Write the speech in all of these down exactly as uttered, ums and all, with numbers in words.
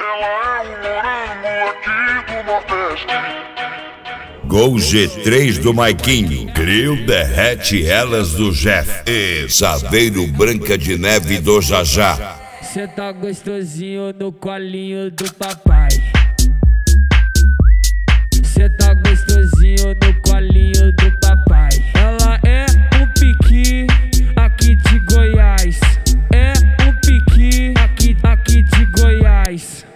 Ela é um morango aqui do Nordeste. Gol G três do Maiquinho, Grill derrete elas do Jeff e Saveiro Branca de Neve do Jajá. Cê tá gostosinho no colinho do papai. Cê tá gostosinho no colinho do papai. Ela é um piqui aqui de Goiás. É um piqui aqui, aqui de Goiás.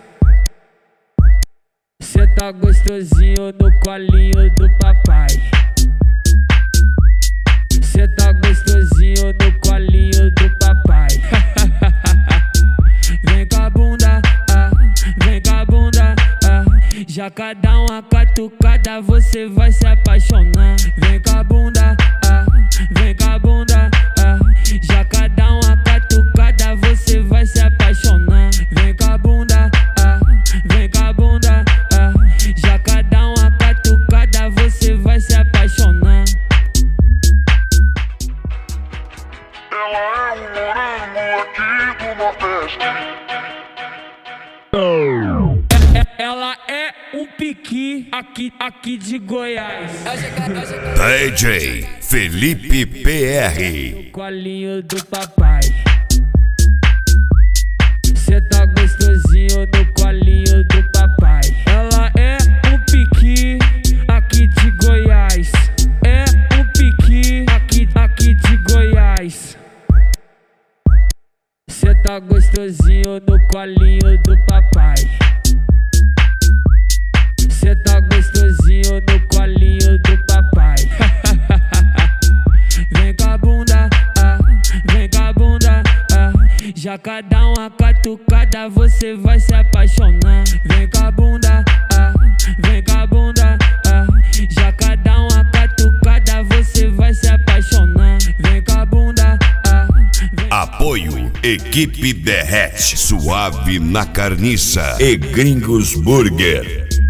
Cê tá gostosinho no colinho do papai. Cê tá gostosinho no colinho do papai. Vem com a bunda, ah, vem com a bunda, ah. Já cada uma catucada você vai se apaixonar. Vem com a bunda, ah, vem com a bunda, ah. Já cada uma catucada você vai se apaixonar. Vem com a bunda, ah, vem com a bunda, ah. Já cada uma catucada você vai se apaixonar. Ela é um morango aqui do Nordeste. Ela é um piqui aqui, aqui de Goiás. D J Felipe P R. No colinho do papai. Cê tá gostosinho no colinho do papai. Ela é um piqui aqui de Goiás. É um piqui aqui, aqui de Goiás. Cê tá gostosinho no colinho do papai. Cê tá gostosinho no colinho do papai. Vem com a bunda, ah, vem com a bunda, ah. Já cada uma catucada você vai se apaixonar. Vem com a bunda, ah, vem com a bunda, ah. Já cada uma catucada você vai se apaixonar. Vem com a bunda, ah, vem. Apoio Equipe Derrete, Suave na Carniça e Gringos Burger.